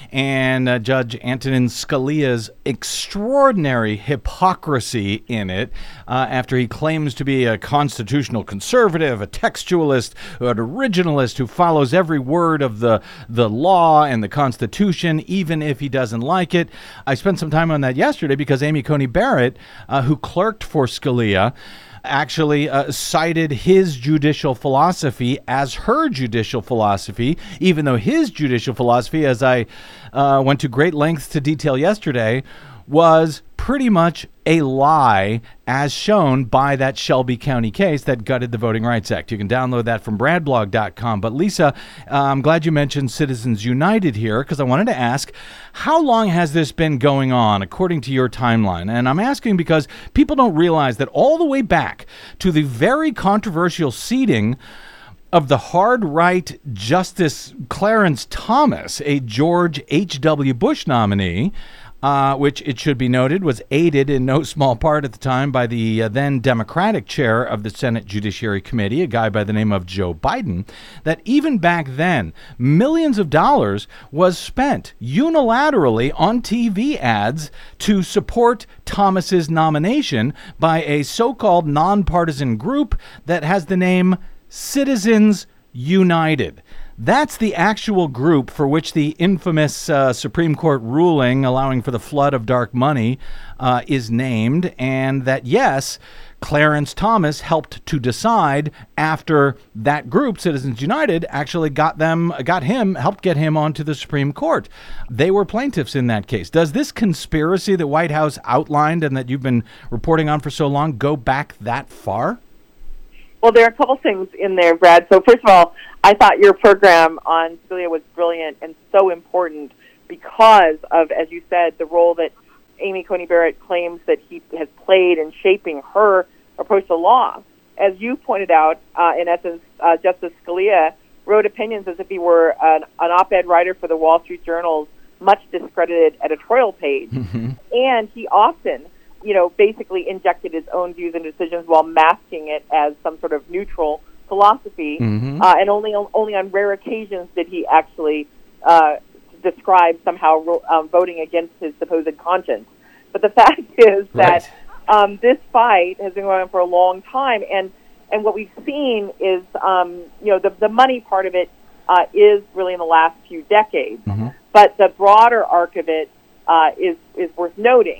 and uh, Judge Antonin Scalia's extraordinary hypocrisy in it uh, after he claims to be a constitutional conservative, a textualist, an originalist who follows every word of the, the law and the Constitution, even if he doesn't like it. I spent some time on that yesterday because Amy Coney Barrett, uh, who clerked for Scalia, actually uh, cited his judicial philosophy as her judicial philosophy, even though his judicial philosophy, as I uh, went to great lengths to detail yesterday, was pretty much a lie, as shown by that Shelby County case that gutted the Voting Rights Act. You can download that from brad blog dot com. But Lisa, uh, I'm glad you mentioned Citizens United here, because I wanted to ask, how long has this been going on according to your timeline? And I'm asking because people don't realize that all the way back to the very controversial seating of the hard-right Justice Clarence Thomas, a George H W. Bush nominee, Uh, which, it should be noted, was aided in no small part at the time by the uh, then Democratic chair of the Senate Judiciary Committee, a guy by the name of Joe Biden, that even back then, millions of dollars was spent unilaterally on T V ads to support Thomas's nomination by a so-called nonpartisan group that has the name Citizens United. That's the actual group for which the infamous uh, Supreme Court ruling allowing for the flood of dark money uh, is named, and that, yes, Clarence Thomas helped to decide after that group, Citizens United, actually got them, got him, helped get him onto the Supreme Court. They were plaintiffs in that case. Does this conspiracy that White House outlined and that you've been reporting on for so long go back that far? Well, there are a couple things in there, Brad. So first of all, I thought your program on Scalia was brilliant and so important because of, as you said, the role that Amy Coney Barrett claims that he has played in shaping her approach to law. As you pointed out, uh, in essence, uh, Justice Scalia wrote opinions as if he were an, an op-ed writer for the Wall Street Journal's much discredited editorial page. Mm-hmm. And he often, you know, basically injected his own views and decisions while masking it as some sort of neutral philosophy. Mm-hmm. Uh, and only only on rare occasions did he actually uh, describe somehow um, voting against his supposed conscience. But the fact is that Right. um, this fight has been going on for a long time, and and what we've seen is, um, you know, the the money part of it uh, is really in the last few decades. Mm-hmm. But the broader arc of it uh, is is worth noting.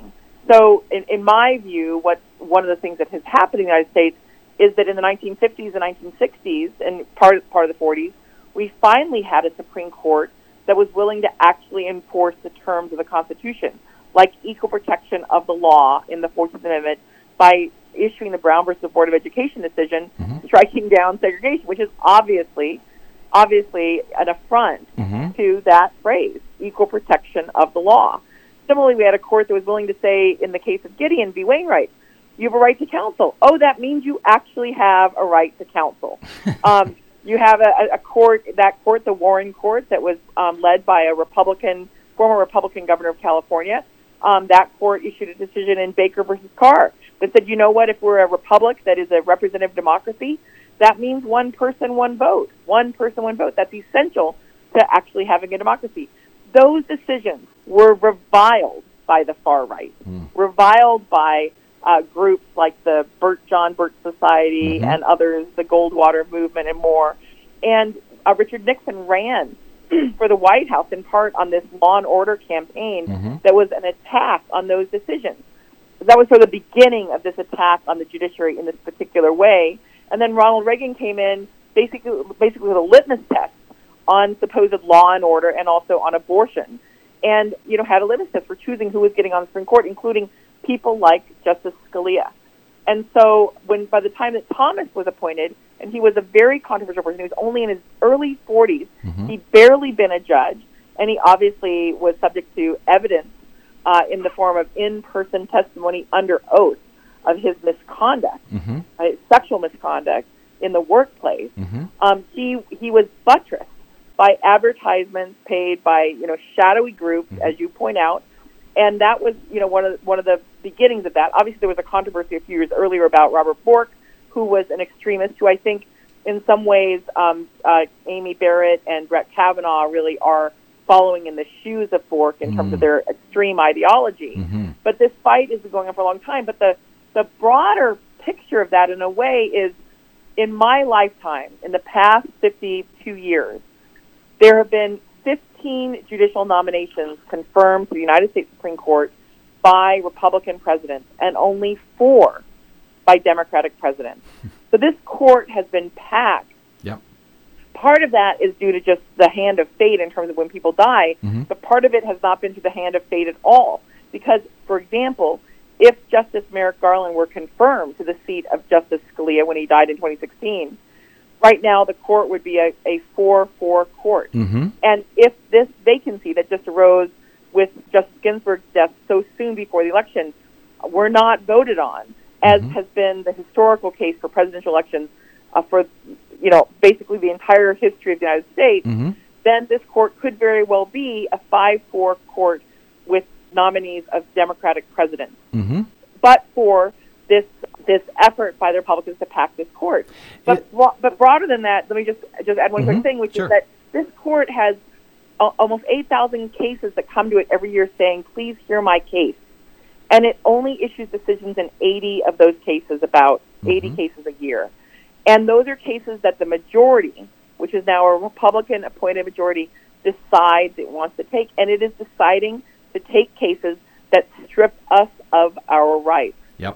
So in, in my view, what one of the things that has happened in the United States is that in the nineteen fifties and nineteen sixties and part of, part of the forties, we finally had a Supreme Court that was willing to actually enforce the terms of the Constitution, like equal protection of the law in the fourteenth Amendment by issuing the Brown versus Board of Education decision, mm-hmm. striking down segregation, which is obviously, obviously an affront mm-hmm. to that phrase, equal protection of the law. Similarly, we had a court that was willing to say, in the case of Gideon v. Wainwright, you have a right to counsel. Oh, that means you actually have a right to counsel. um, you have a, a court, that court, the Warren Court, that was um, led by a Republican, former Republican governor of California. Um, that court issued a decision in Baker versus Carr that said, you know what, if we're a republic that is a representative democracy, that means one person, one vote. One person, one vote. That's essential to actually having a democracy. Those decisions were reviled by the far right, mm. reviled by uh, groups like the Burt John Burt Society mm-hmm. and others, the Goldwater Movement and more. And uh, Richard Nixon ran for the White House in part on this law and order campaign mm-hmm. that was an attack on those decisions. That was sort of the beginning of this attack on the judiciary in this particular way. And then Ronald Reagan came in basically, basically with a litmus test on supposed law and order and also on abortion, and you know had a litmus test for choosing who was getting on the Supreme Court, including people like Justice Scalia. And so when by the time that Thomas was appointed, and he was a very controversial person, he was only in his early forties, mm-hmm. he'd barely been a judge, and he obviously was subject to evidence uh, in the form of in-person testimony under oath of his misconduct, mm-hmm. uh, sexual misconduct in the workplace. Mm-hmm. Um, he he was buttressed by advertisements paid by, you know, shadowy groups, mm-hmm. as you point out, and that was, you know, one of the, one of the beginnings of that. Obviously, there was a controversy a few years earlier about Robert Bork, who was an extremist, who I think, in some ways, um, uh, Amy Barrett and Brett Kavanaugh really are following in the shoes of Bork in mm-hmm. terms of their extreme ideology. Mm-hmm. But this fight has been going on for a long time. But the the broader picture of that, in a way, is in my lifetime, in the past fifty-two years. There have been fifteen judicial nominations confirmed to the United States Supreme Court by Republican presidents, and only four by Democratic presidents. So this court has been packed. Yep. Part of that is due to just the hand of fate in terms of when people die, mm-hmm. but part of it has not been to the hand of fate at all. Because, for example, if Justice Merrick Garland were confirmed to the seat of Justice Scalia when he died in twenty sixteen, right now the court would be a, a four four court. Mm-hmm. And if this vacancy that just arose with Justice Ginsburg's death so soon before the election were not voted on, as mm-hmm. has been the historical case for presidential elections uh, for, you know, basically the entire history of the United States, mm-hmm. then this court could very well be a five four court with nominees of Democratic presidents. Mm-hmm. But for this this effort by the Republicans to pack this court. But it, but broader than that, let me just just add one mm-hmm. quick thing, which sure. is that this court has a, almost eight thousand cases that come to it every year saying, please hear my case. And it only issues decisions in eighty of those cases, about mm-hmm. eighty cases a year. And those are cases that the majority, which is now a Republican-appointed majority, decides it wants to take. And it is deciding to take cases that strip us of our rights. Yep.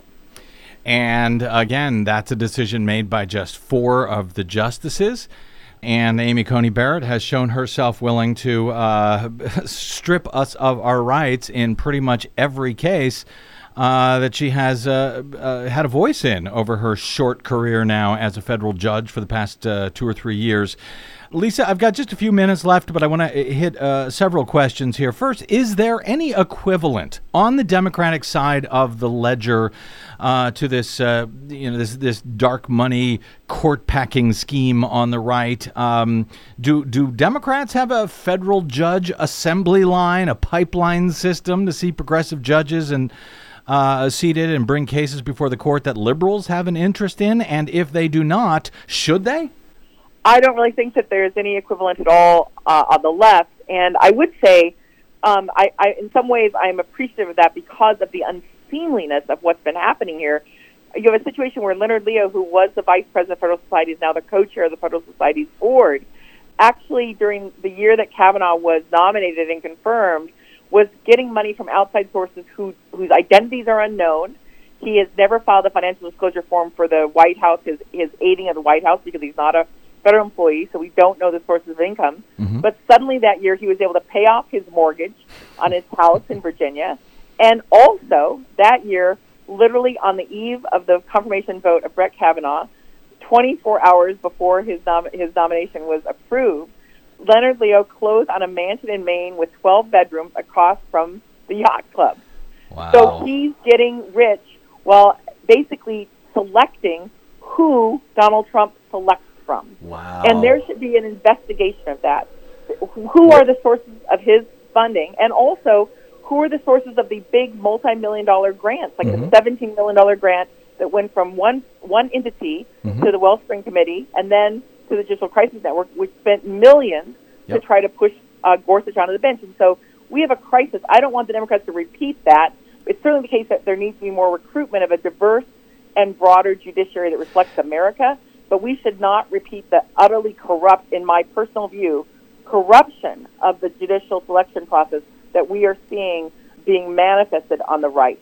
And again, that's a decision made by just four of the justices. And Amy Coney Barrett has shown herself willing to uh, strip us of our rights in pretty much every case uh, that she has uh, uh, had a voice in over her short career now as a federal judge for the past uh, two or three years. Lisa, I've got just a few minutes left, but I want to hit uh, several questions here. First, is there any equivalent on the Democratic side of the ledger uh, to this, uh, you know, this this dark money court packing scheme on the right? Um, do do Democrats have a federal judge assembly line, a pipeline system to see progressive judges and uh, seated and bring cases before the court that liberals have an interest in? And if they do not, should they? I don't really think that there's any equivalent at all uh, on the left, and I would say, um, I, I, in some ways, I'm appreciative of that because of the unseemliness of what's been happening here. You have a situation where Leonard Leo, who was the vice president of Federal Society, is now the co-chair of the Federal Society's board. Actually, during the year that Kavanaugh was nominated and confirmed, was getting money from outside sources who, whose identities are unknown. He has never filed a financial disclosure form for the White House, his, his aiding of the White House, because he's not a federal employee, so we don't know the sources of income. Mm-hmm. But suddenly that year, he was able to pay off his mortgage on his house in Virginia. And also, that year, literally on the eve of the confirmation vote of Brett Kavanaugh, twenty-four hours before his nom- his nomination was approved, Leonard Leo closed on a mansion in Maine with twelve bedrooms across from the yacht club. Wow. So he's getting rich while basically selecting who Donald Trump selects from. Wow. And there should be an investigation of that. Who are the sources of his funding? And also, who are the sources of the big multi-million dollar grants, like Mhm. the seventeen million dollars grant that went from one one entity Mhm. to the Wellspring Committee and then to the Judicial Crisis Network, which spent millions Yep. to try to push uh, Gorsuch onto the bench. And so we have a crisis. I don't want the Democrats to repeat that. It's certainly the case that there needs to be more recruitment of a diverse and broader judiciary that reflects America, but we should not repeat the utterly corrupt, in my personal view, corruption of the judicial selection process that we are seeing being manifested on the right.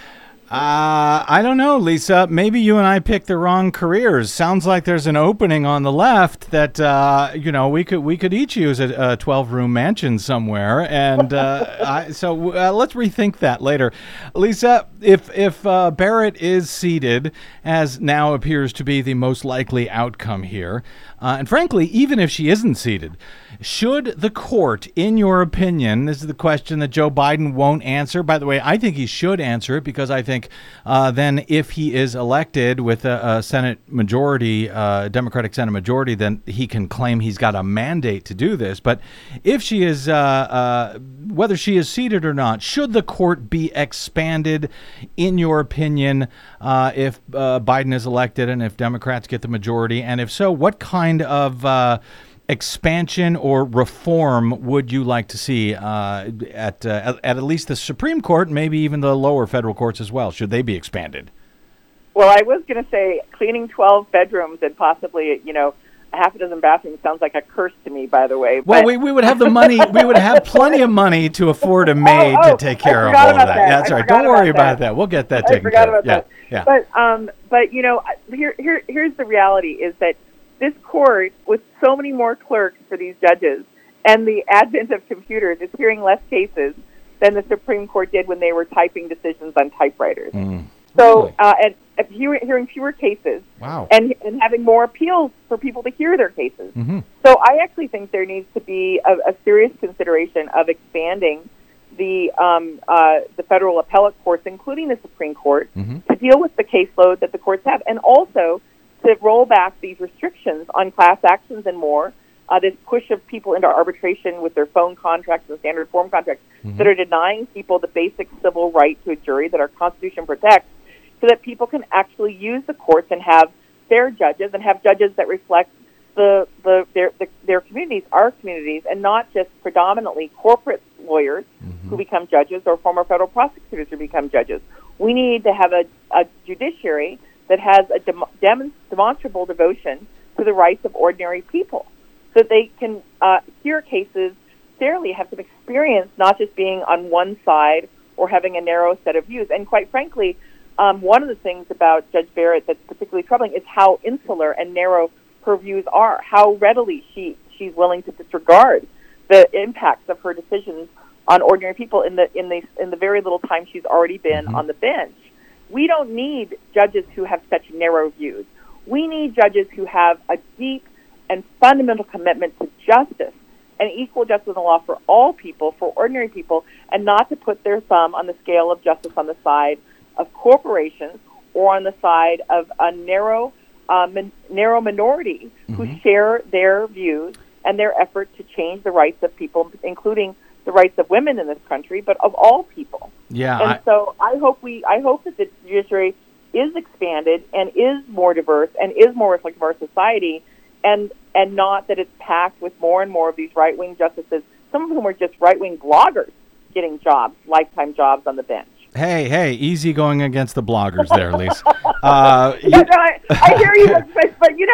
Uh, I don't know, Lisa. Maybe you and I picked the wrong careers. Sounds like there's an opening on the left that uh, you know we could we could each use a, a twelve-room mansion somewhere, and uh, I, so uh, let's rethink that later. Lisa, if if uh, Barrett is seated, as now appears to be the most likely outcome here, uh, and frankly, even if she isn't seated, should the court, in your opinion, this is the question that Joe Biden won't answer. By the way, I think he should answer it because I think uh, then if he is elected with a, a Senate majority, uh, Democratic Senate majority, then he can claim he's got a mandate to do this. But if she is, uh, uh, whether she is seated or not, should the court be expanded, in your opinion, uh, if uh, Biden is elected and if Democrats get the majority? And if so, what kind of uh, expansion or reform would you like to see uh, at, uh, at at least the Supreme Court, maybe even the lower federal courts as well? Should they be expanded? Well, I was going to say cleaning twelve bedrooms and possibly, you know, a half a dozen bathrooms sounds like a curse to me, by the way. Well, but we, we would have the money. We would have plenty of money to afford a maid oh, to take care I of forgot all of about that. that. That's I right. forgot Don't worry about about that. that. We'll get that I taken forgot care of. about Yeah, that. yeah. But um, but you know, here here here's the reality: is that this court, with so many more clerks for these judges, and the advent of computers, is hearing less cases than the Supreme Court did when they were typing decisions on typewriters. Mm. So, Really? uh, and if you hearing fewer cases, Wow. and and having more appeals for people to hear their cases. Mm-hmm. So, I actually think there needs to be a, a serious consideration of expanding the um, uh, the federal appellate courts, including the Supreme Court, Mm-hmm. to deal with the caseload that the courts have, and also to roll back these restrictions on class actions and more. Uh, this push of people into arbitration with their phone contracts and standard form contracts Mm-hmm. that are denying people the basic civil right to a jury that our Constitution protects, so that people can actually use the courts and have fair judges and have judges that reflect the, the their the, their communities, our communities, and not just predominantly corporate lawyers Mm-hmm. who become judges or former federal prosecutors who become judges. We need to have a, a judiciary that has a dem- dem- demonstrable devotion to the rights of ordinary people, so that they can uh, hear cases fairly, have some experience, not just being on one side or having a narrow set of views. And quite frankly, um, one of the things about Judge Barrett that's particularly troubling is how insular and narrow her views are, how readily she, she's willing to disregard the impacts of her decisions on ordinary people in the in the in the very little time she's already been Mm-hmm. on the bench. We don't need judges who have such narrow views. We need judges who have a deep and fundamental commitment to justice and equal justice in the law for all people, for ordinary people, and not to put their thumb on the scale of justice on the side of corporations or on the side of a narrow, uh, min- narrow minority who Mhm. share their views and their effort to change the rights of people, including the rights of women in this country, but of all people. Yeah. And I, so I hope we, I hope that the judiciary is expanded and is more diverse and is more reflective of our society, and and not that it's packed with more and more of these right-wing justices, some of whom are just right-wing bloggers getting jobs, lifetime jobs on the bench. hey, hey, easy going against the bloggers there, Lisa. Uh, you- Yeah, no, I, I hear you, but, but, but you know,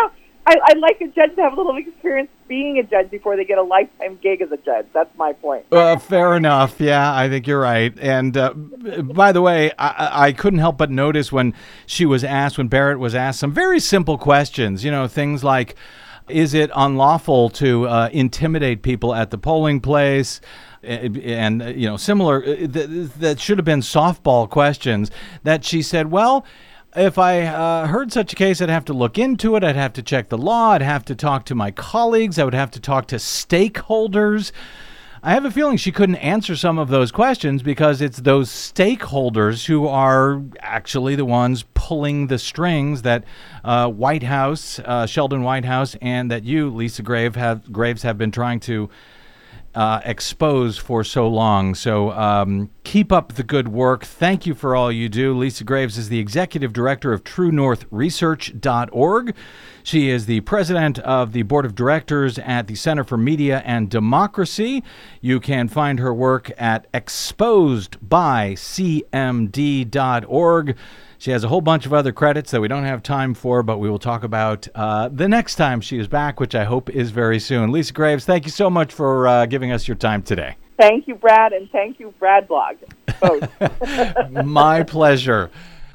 I, I'd like a judge to have a little experience being a judge before they get a lifetime gig as a judge. That's my point. Uh, fair enough. Yeah, I think you're right. And uh, by the way, I, I couldn't help but notice when she was asked, when Barrett was asked some very simple questions, you know, things like, is it unlawful to uh, intimidate people at the polling place? And, uh, you know, similar, uh, th- that should have been softball questions, that she said, well, if I uh, heard such a case, I'd have to look into it. I'd have to check the law. I'd have to talk to my colleagues. I would have to talk to stakeholders. I have a feeling she couldn't answer some of those questions because it's those stakeholders who are actually the ones pulling the strings that uh, White House, uh, Sheldon Whitehouse, and that you, Lisa Graves, have, Graves, have been trying to Uh, exposed for so long. So um, keep up the good work. Thank you for all you do. Lisa Graves is the executive director of True North Research dot org. She is the president of the board of directors at the Center for Media and Democracy. You can find her work at exposed by C M D dot org. She has a whole bunch of other credits that we don't have time for, but we will talk about uh, the next time she is back, which I hope is very soon. Lisa Graves, thank you so much for uh, giving us your time today. Thank you, Brad, and thank you, Brad Blog. Both. My pleasure.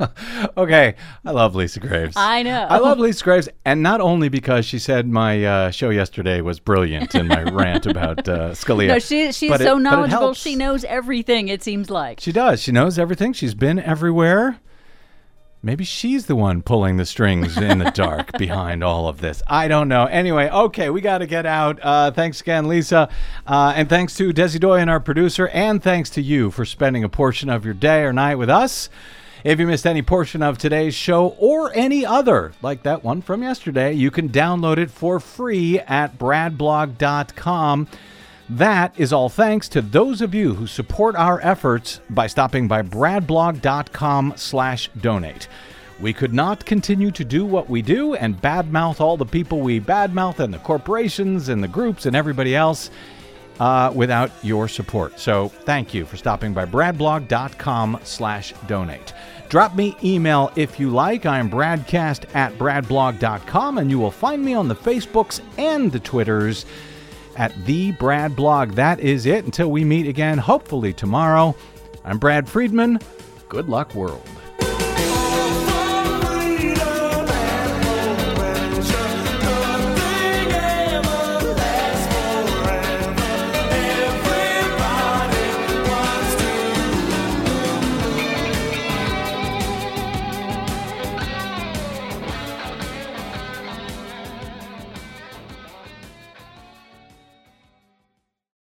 Okay, I love Lisa Graves. I know. I love Lisa Graves, and not only because she said my uh, show yesterday was brilliant in my rant about uh, Scalia. No, she, she's but it- so but it knowledgeable. helps. She knows everything, it seems like. She does. She knows everything. She's been everywhere. Maybe she's the one pulling the strings in the dark behind all of this. I don't know. Anyway, okay, we got to get out. Uh, thanks again, Lisa. Uh, and thanks to Desi Doyen, our producer. And thanks to you for spending a portion of your day or night with us. If you missed any portion of today's show or any other, like that one from yesterday, you can download it for free at brad blog dot com. That is all thanks to those of you who support our efforts by stopping by brad blog dot com slash donate. We could not continue to do what we do and badmouth all the people we badmouth and the corporations and the groups and everybody else uh, without your support. So thank you for stopping by brad blog dot com slash donate. Drop me email if you like. I am bradcast at brad blog dot com, and you will find me on the Facebooks and the Twitters at The Brad Blog. That is it. Until we meet again, hopefully tomorrow, I'm Brad Friedman. Good luck, world.